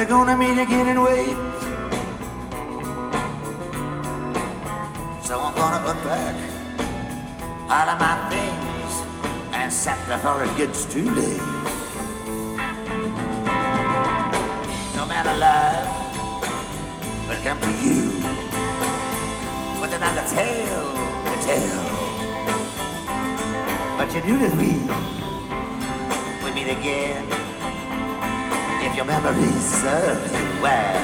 gonna meet again and wait. So I'm gonna unpack all of my things and set before it gets too late. No matter life will come to you with another tale to tell. But you knew that we meet again if your memories serve you well.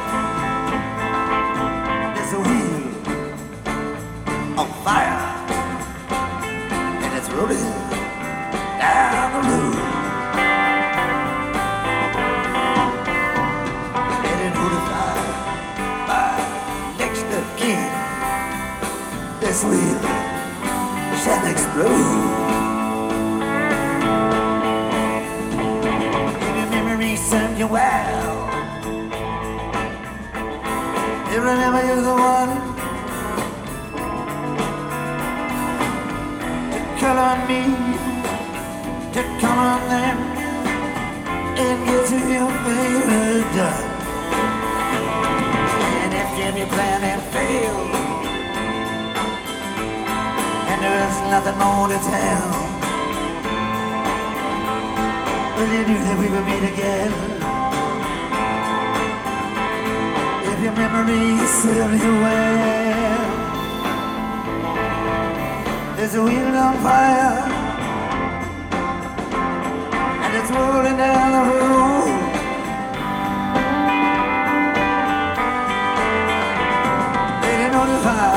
There's a wheel on fire and it's rolling down the road. Getting notified by next of kin. This wheel shall explode. If your memories serve you well, you remember you're the one to call on me, to call on them, and get to your favorite done. And if every plan had failed, and there's nothing more to tell, well, you knew that we would meet again. If your memories serve you well, there's a wheel on fire and it's rolling down the road. They didn't notify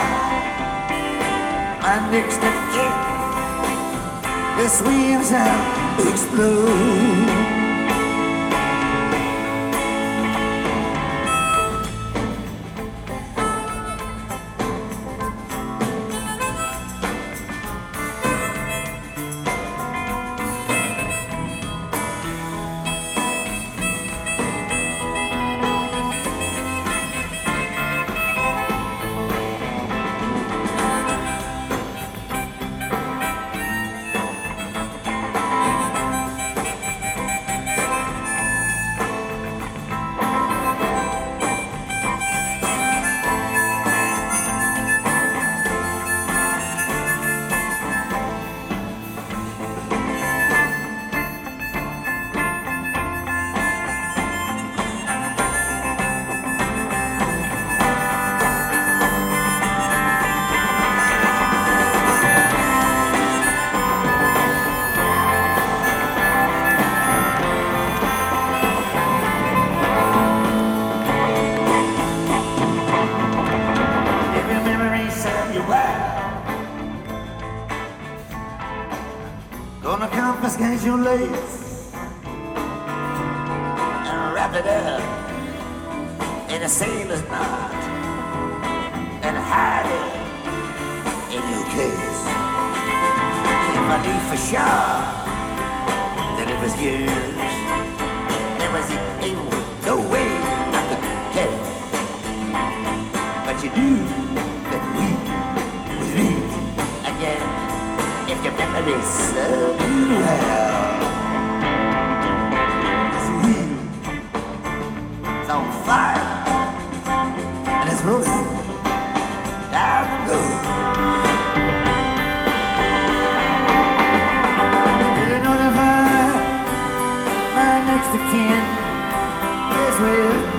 my next of kin. This wheel shall explode. Gonna confiscate your lace and wrap it up in a sailor's knot and hide it in your case. If I knew for sure that it was yours, there was no way I could tell. But you knew that we would meet again. If your memories serve you well, this wheel is on fire and it's rolling down the road. Did you notify my next of kin? This wheel